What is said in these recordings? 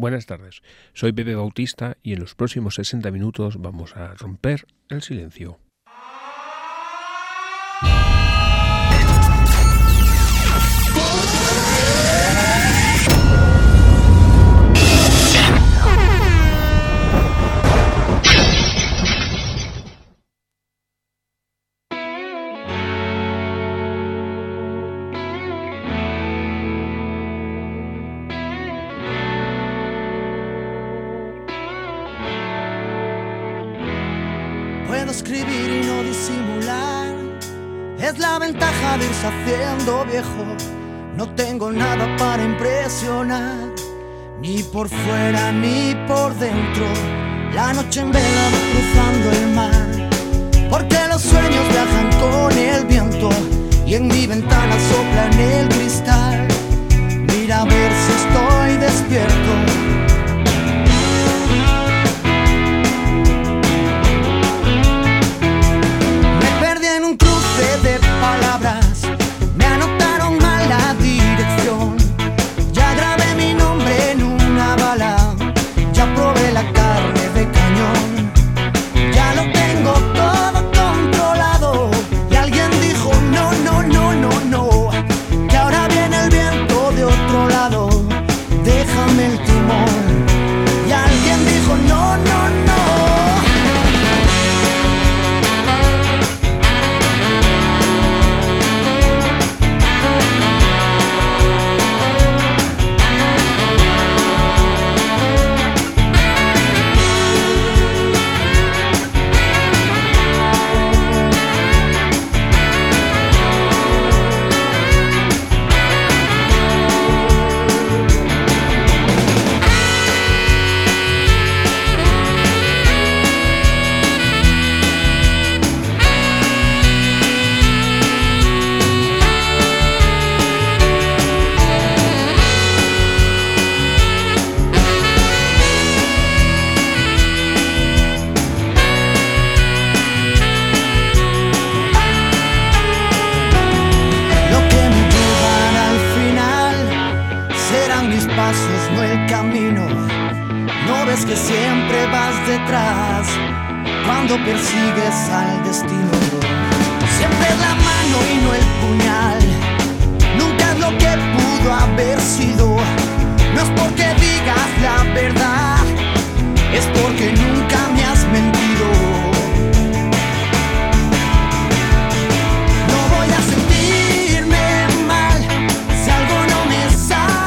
Buenas tardes, soy Pepe Bautista y en los próximos 60 minutos vamos a romper el silencio. Puedo escribir y no disimular, es la ventaja de irse haciendo viejo. No tengo nada para impresionar, ni por fuera ni por dentro. La noche en vela va cruzando el mar, porque los sueños viajan con el viento. Y en mi ventana sopla en el cristal, mira a ver si estoy despierto. De palabras, me anotaron mal la dirección. Ya grabé mi nombre en una bala, ya probé la carne de cañón. Ya lo tengo todo controlado. Y alguien dijo no, no, no, no, no, que ahora viene el viento de otro lado, déjame el timón. Y alguien dijo no, no, no. No el camino, no ves que siempre vas detrás cuando persigues al destino. Siempre es la mano y no el puñal, nunca es lo que pudo haber sido. No es porque digas la verdad, es porque nunca me has mentido. No voy a sentirme mal si algo no me sale.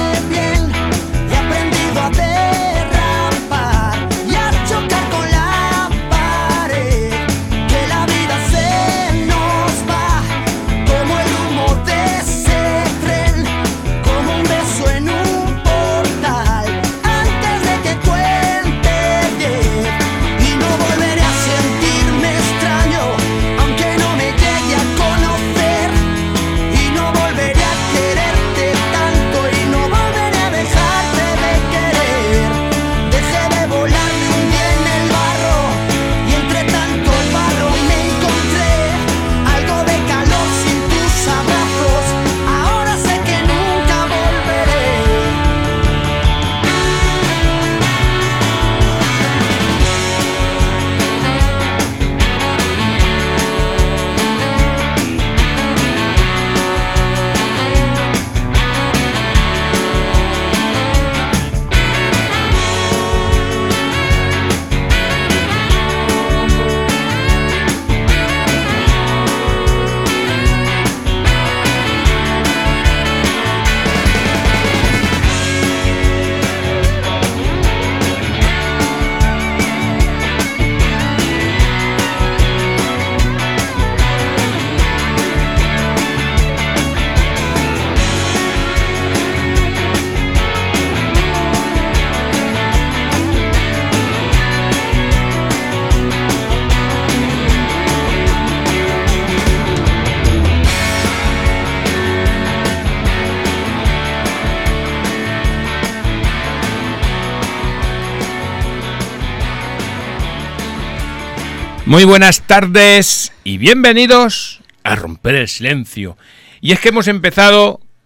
Muy buenas tardes y bienvenidos a Romper el Silencio. Y es que hemos empezado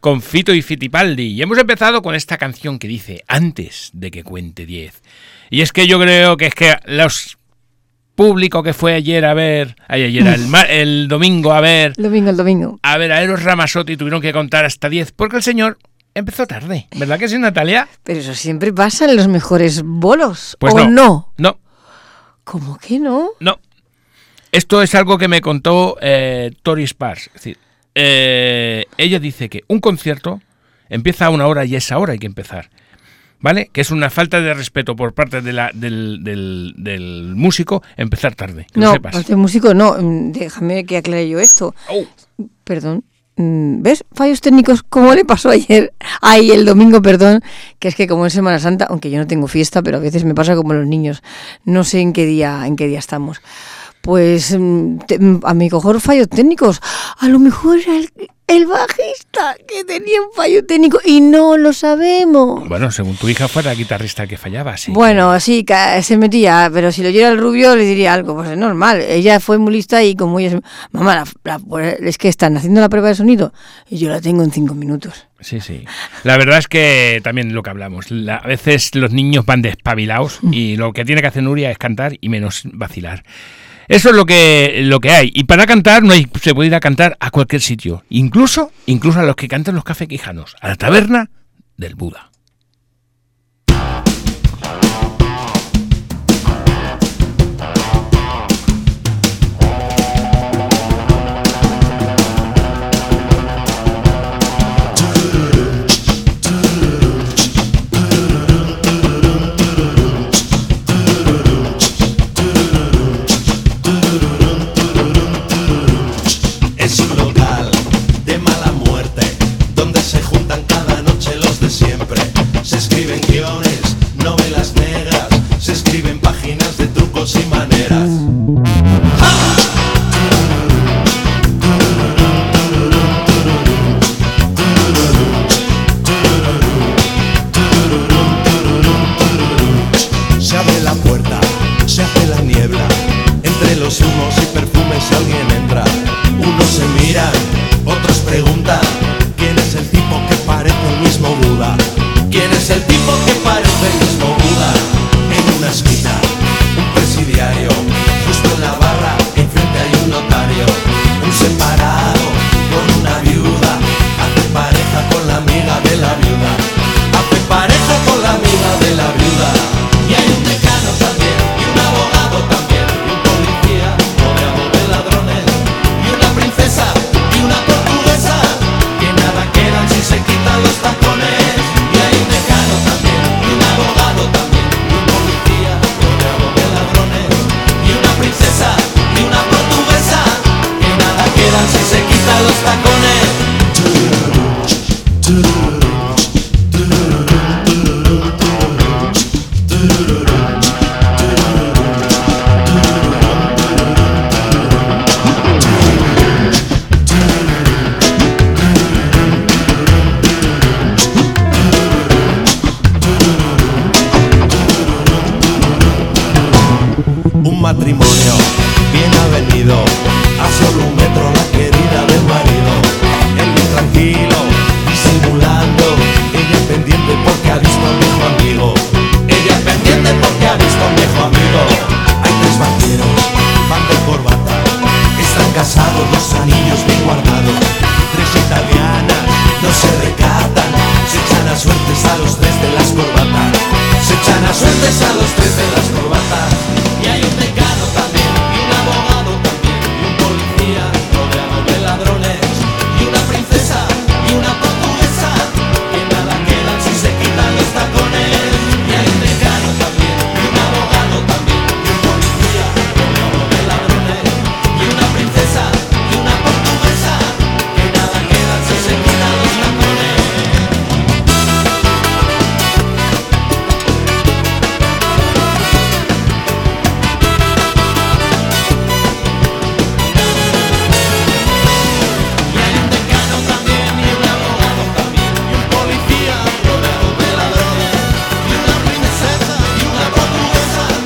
con Fito y Fitipaldi. Y hemos empezado con esta canción que dice antes de que cuente 10. Y es que yo creo que los público que fue ayer a ver, el domingo a ver, el domingo, a ver a Eros Ramazzotti, tuvieron que contar hasta 10 porque el señor empezó tarde, ¿verdad que sí, Natalia? Pero eso siempre pasa en los mejores bolos, pues ¿o no? No. ¿Cómo que no? No. Esto es algo que me contó Tori Spars. Es decir, ella dice que un concierto empieza a una hora y esa hora hay que empezar, ¿vale? Que es una falta de respeto por parte del músico empezar tarde. Que no, sepas. parte del músico no. Déjame que aclare yo esto. Oh. Perdón. ¿Ves? Fallos técnicos, ¿cómo le pasó el domingo, perdón, que es que como en Semana Santa, aunque yo no tengo fiesta, pero a veces me pasa como los niños, no sé en qué día estamos. Pues a mi mejor fallos técnicos, a lo mejor era el bajista que tenía un fallo técnico y no lo sabemos. Bueno, según tu hija fue la guitarrista que fallaba, sí. Bueno, sí, se metía, pero si lo oyera el Rubio le diría algo, pues es normal. Ella fue muy lista y como ella mamá, es que están haciendo la prueba de sonido y yo la tengo en 5 minutos. Sí. La verdad es que también lo que hablamos, a veces los niños van despabilados y lo que tiene que hacer Nuria es cantar y menos vacilar. Eso es lo que hay. Y para cantar se puede ir a cantar a cualquier sitio. Incluso a los que cantan los Café Quijanos. A la taberna del Buda. Y maneras. Se abre la puerta, se hace la niebla, entre los humos y perfumes alguien entra. Unos se miran, otros preguntan, ¿quién es el tipo que parece el mismo Buda? ¿Quién es el tipo que parece el mismo Buda? En una esquina presidiario, justo en la barra, enfrente hay un notario, un separado con una viuda, hace pareja con la amiga de la viuda, hace pareja con la amiga de la viuda, y hay un decano también, y un abogado también, y un policía rodeado de ladrones, y una princesa, y una portuguesa, que nada quedan si se quitan los tacones, y hay un decano también, y un abogado también, y un policía rodeado de ladrones, y una princesa, y una portuguesa, que nada quedan si se quitan los tacones. Un matrimonio bien avenido, a solo un metro la querida del marido. Él muy tranquilo, disimulando, ella pendiente porque ha visto a un viejo amigo. Ella pendiente porque ha visto a un viejo amigo. Hay 3 vaqueros, van de corbata, están casados, los anillos bien guardados. 3 italianas, no se recatan, se echan a suertes a los 3 de las corbatas. Se echan a suertes a los 3 de las corbatas. Y hay un decano también, y un abogado también, y un policía rodeado de ladrones, y una princesa, y una portuguesa, que nada quedan si se quitan los tacones. Y hay un decano también, y un abogado también, y un policía rodeado de ladrones, y una princesa, y una portuguesa, que nada quedan si se quitan los tacones.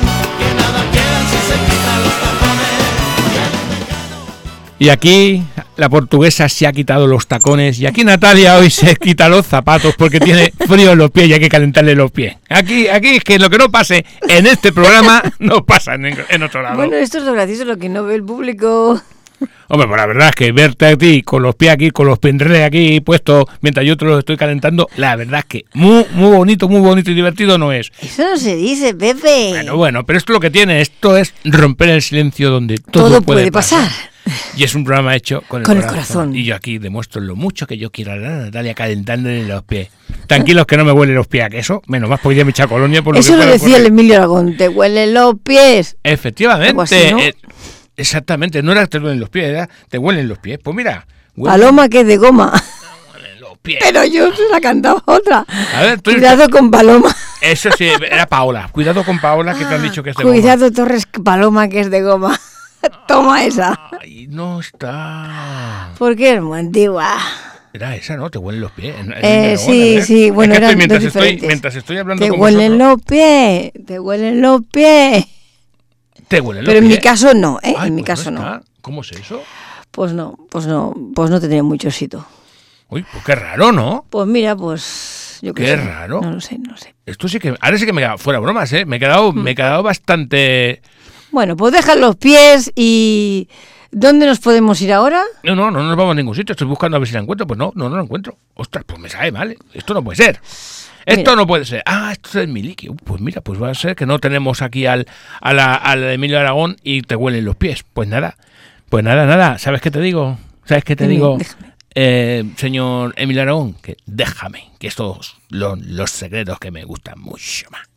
Y aquí la portuguesa se ha quitado los tacones y aquí Natalia hoy se quita los zapatos porque tiene frío en los pies y hay que calentarle los pies. Aquí es que lo que no pase en este programa no pasa en otro lado. Bueno, esto es lo gracioso, lo que no ve el público. Hombre, pues la verdad es que verte a ti con los pies aquí, con los pendreles aquí puestos mientras yo te los estoy calentando, la verdad es que muy bonito y divertido no es. Eso no se dice, Pepe. Bueno, pero esto es lo que tiene, esto es romper el silencio donde todo puede pasar. Y es un programa hecho con el corazón. Y yo aquí demuestro lo mucho que yo quiero a la Natalia calentándole los pies. Tranquilos que no me huelen los pies a queso, menos más porque ya me echa colonia por lo eso que lo decía el Emilio Aragón, te huelen los pies. Efectivamente. Así, ¿no? Exactamente, no era te huelen los pies, era te huelen los pies. Pues mira. Paloma que es de goma. Huelen los pies. Pero yo se la cantaba otra. A ver, cuidado con Paloma. Eso sí, era Paola. Cuidado con Paola que te han dicho que es de goma. Cuidado Torres, Paloma que es de goma. Toma esa. Ay, no está. Porque es muy antigua. Era esa, ¿no? Te huelen los pies. Sí, bueno, es que eran mientras dos diferentes. mientras estoy hablando te con huelen vosotros, los pies, te huelen los pies. te huelen los Pero en pies. mi caso no, ¿eh? Ay, en mi pues caso no. está. ¿Cómo es eso? Pues no tenía mucho éxito. Uy, pues qué raro, ¿no? Pues mira, pues yo qué raro. No lo sé. Esto sí que, ahora sí que me he quedado, fuera bromas, ¿eh? Me he quedado bastante. Bueno, pues dejan los pies y ¿dónde nos podemos ir ahora? No nos vamos a ningún sitio. Estoy buscando a ver si la encuentro. Pues no lo encuentro. Ostras, pues me sabe mal. Esto no puede ser. Esto no puede ser. Ah, esto es Miliki. Pues mira, pues va a ser que no tenemos aquí al Emilio Aragón y te huelen los pies. Pues nada. ¿Sabes qué te digo? Déjame. Señor Emilio Aragón, que déjame, que estos son los secretos que me gustan mucho más.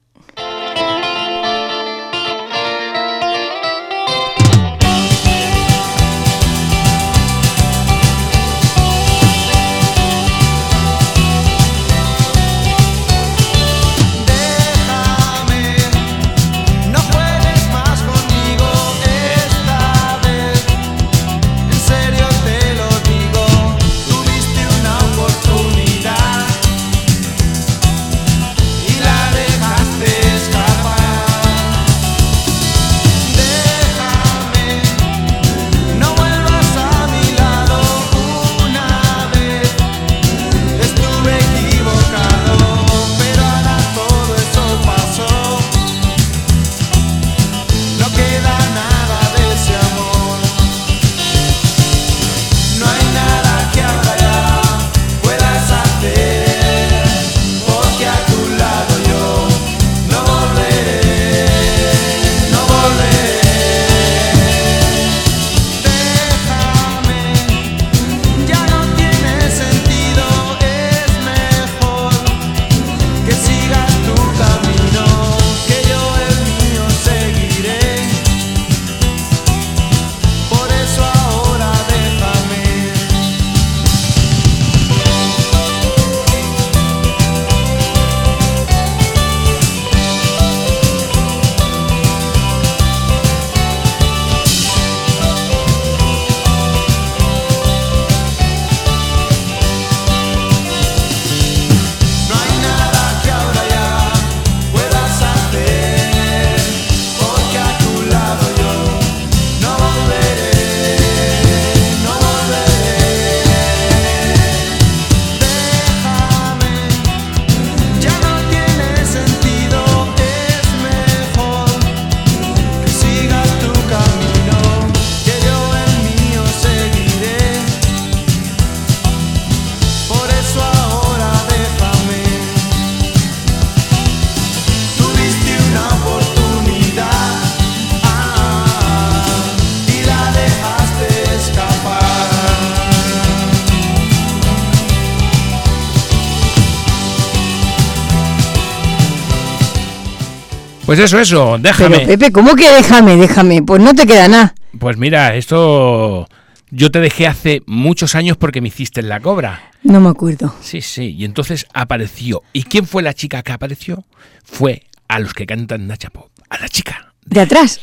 Pues eso, déjame. Pero Pepe, ¿cómo que déjame? Pues no te queda nada. Pues mira, esto yo te dejé hace muchos años porque me hiciste la cobra. No me acuerdo. Sí, y entonces apareció. ¿Y quién fue la chica que apareció? Fue a los que cantan Nacha Pop. A la chica. ¿De atrás?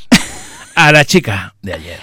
A la chica de ayer.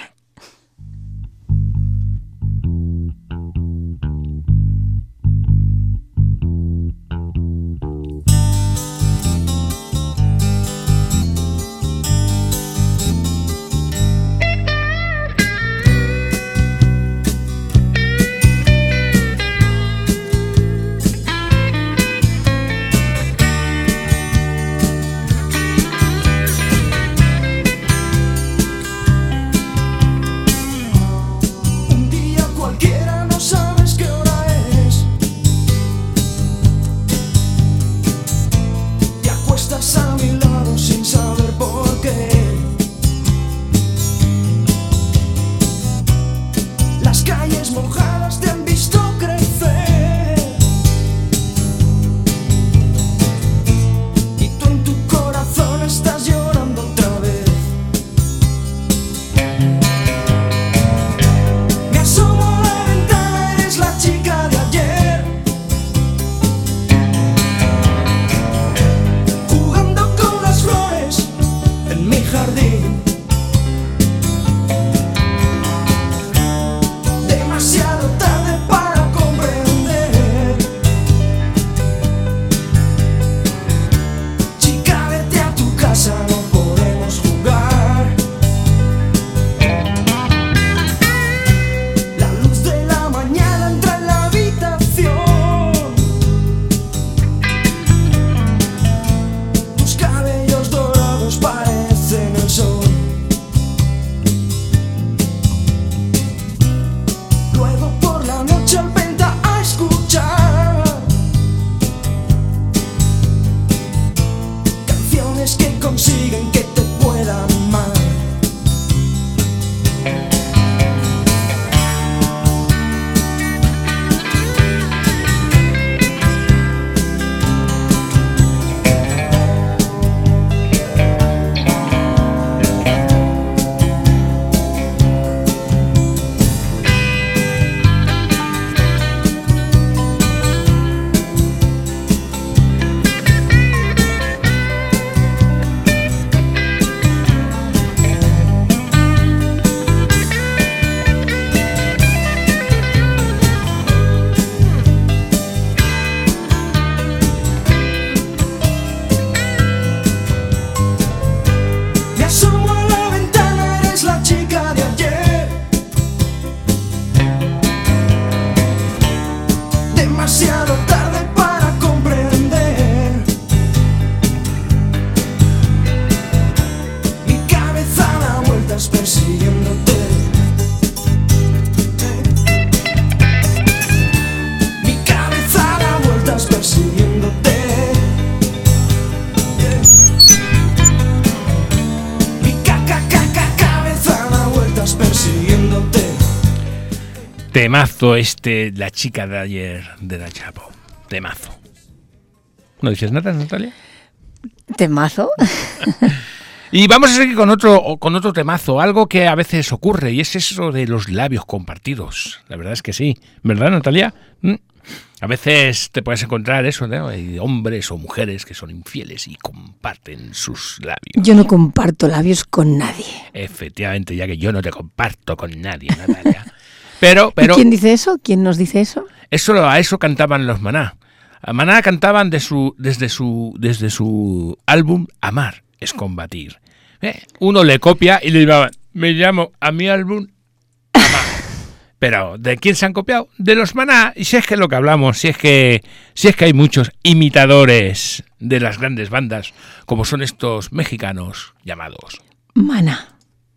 Temazo La chica de ayer de la Chapo. Temazo. ¿No dices nada, Natalia? ¿Temazo? Y vamos a seguir con otro temazo, algo que a veces ocurre, y es eso de los labios compartidos. La verdad es que sí. ¿Verdad, Natalia? A veces te puedes encontrar eso, ¿no? Hay hombres o mujeres que son infieles y comparten sus labios. Yo no comparto labios con nadie. Efectivamente, ya que yo no te comparto con nadie, Natalia. Pero ¿Y quién dice eso? ¿Quién nos dice eso? A eso cantaban los Maná. A Maná cantaban desde su álbum Amar es combatir. Uno le copia y le llama, me llamo a mi álbum Amar. Pero ¿de quién se han copiado? De los Maná. Y si es que lo que hablamos, si es que hay muchos imitadores de las grandes bandas, como son estos mexicanos llamados Maná.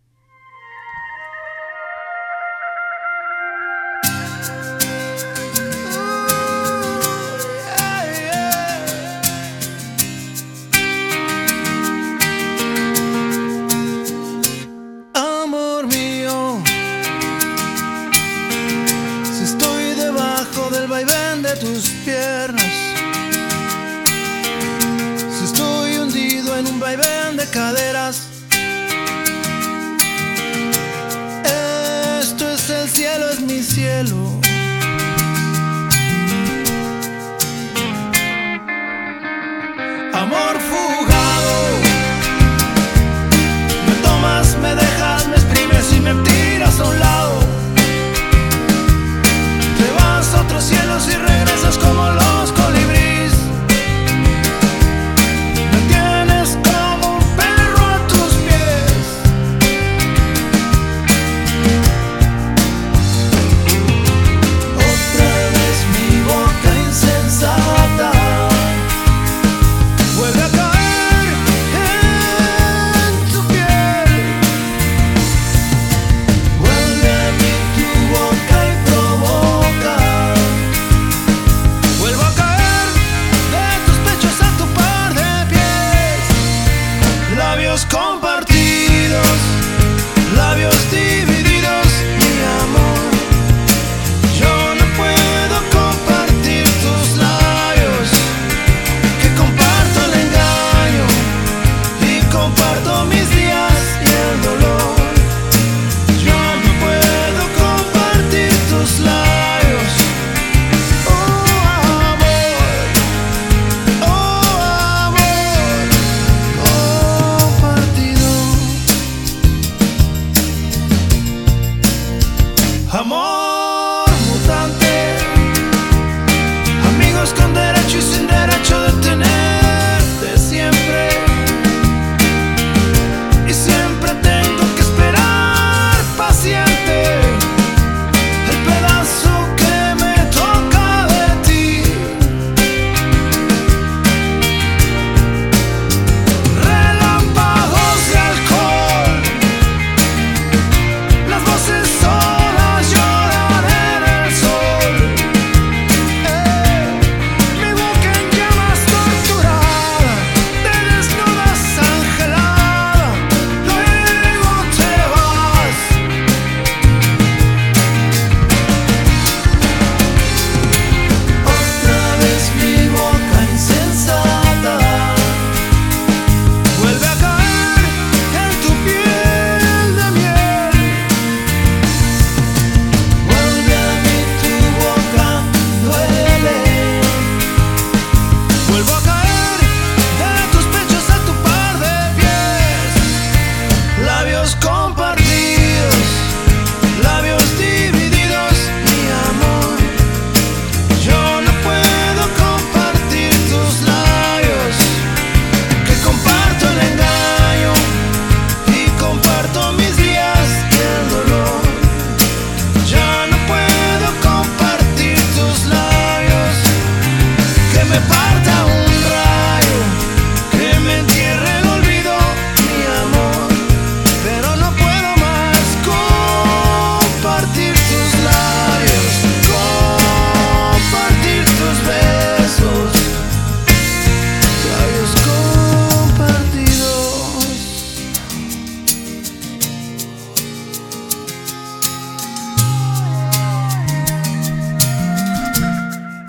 Tus piernas, si estoy hundido en un vaivén de caderas, esto es el cielo, es mi cielo. Amor fugado, me tomas, me dejas, me exprimes y me tiras a un lado. Te vas a otros cielos y regresas como los colibríes. Me tienes como un perro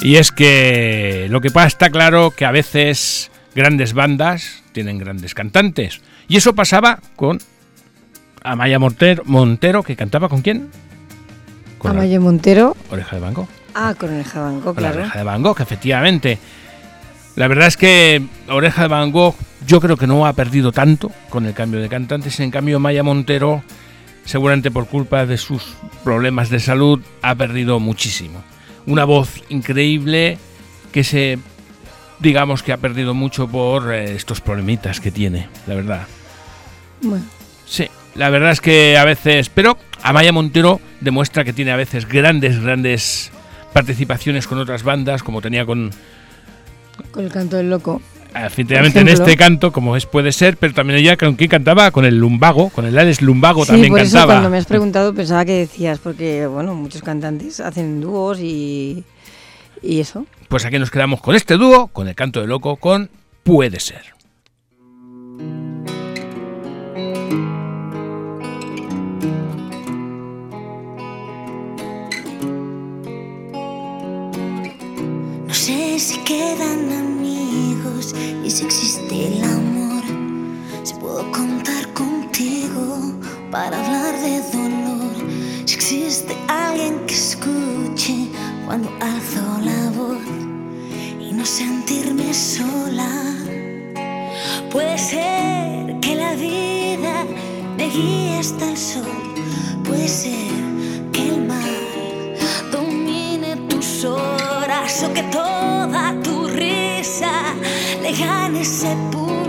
Y es que lo que pasa está claro que a veces grandes bandas tienen grandes cantantes. Y eso pasaba con Amaya Montero, que cantaba ¿con quién? Con Amaya Montero. Oreja de Van Gogh. Ah, con Oreja de Van Gogh, Con la claro. Oreja de Van Gogh, efectivamente. La verdad es que Oreja de Van Gogh yo creo que no ha perdido tanto con el cambio de cantantes. En cambio, Amaya Montero, seguramente por culpa de sus problemas de salud, ha perdido muchísimo. Una voz increíble que digamos que ha perdido mucho por estos problemitas que tiene, la verdad. Bueno. Sí, la verdad es que a veces... Pero Amaya Montero demuestra que tiene a veces grandes participaciones con otras bandas, como tenía con el Canto del Loco. Efectivamente, en este canto, como puede ser, pero también ella con quién cantaba, con el Lumbago, con el Alex Lumbago, sí, también por cantaba. Eso cuando me has preguntado pensaba que decías, porque bueno, muchos cantantes hacen dúos y eso. Pues aquí nos quedamos con este dúo, con el Canto del Loco, con Puede Ser. No sé si quedan amigos y si existe el amor, si puedo contar contigo para hablar de dolor, si existe alguien que escuche cuando alzo la voz y no sentirme sola. Puede ser que la vida me guíe hasta el sol, puede ser que el mar domine tus horas o que toda tu risa le gane ese puro